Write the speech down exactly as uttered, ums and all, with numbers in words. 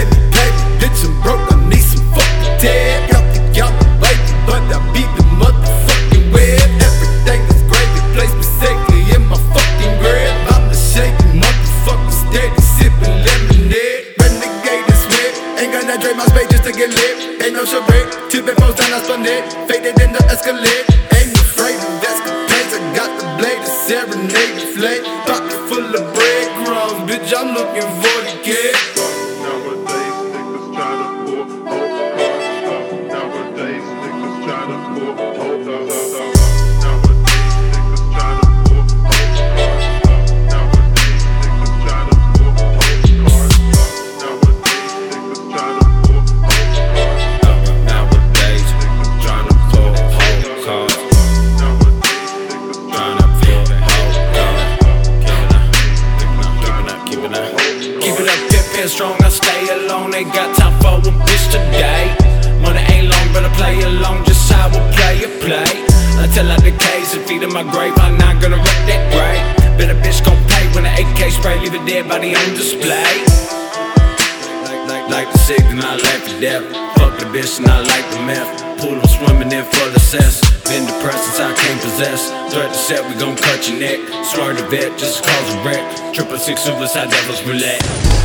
Baby, baby, bitch, I'm broke, I need some fucking tab. Y'all think y'all the wavy, but I beat the motherfucking web. Everything is gravy, place me safely in my fucking grave. I'm the shaky motherfucker, steady sipping lemonade. Renegade is wet, ain't gonna drain my space just to get lit. Ain't no charade, tipping phones down, I spun it. Faded in the Escalade, ain't afraid of escapades. I got the blade, a serenade, the flame. Pocket full of breadcrumbs, bitch, I'm looking for the kid. Nowadays, niggas tryna pull old cars up. Nowadays, niggas tryna pull old cars up. Nowadays, niggas tryna pull old cars up. Nowadays, niggas tryna pull old cars up. Nowadays, niggas tryna pull old cars up. Nowadays, niggas tryna pull old cars. Nowadays, niggas Tryna pull old cars. Keeping up, keeping up, keeping up, keeping up. Keep it up, pimpin' strong, I stay alone. Ain't got time for a bitch today. Money ain't long, but I play along, just how I play a play. Until I decay, some feet in my grave, I'm not gonna wreck that grave. Bet a bitch gon' pay when the A K spray, leave a dead body on display. Like, like, like the signal, I like the death. Fuck the bitch and I like the meth. Pool, I'm swimming in for the cess. Been depressed since I can't possess. Threat to set, we gon' cut your neck. Swear to vet, just cause a wreck. Triple six suicide devils roulette.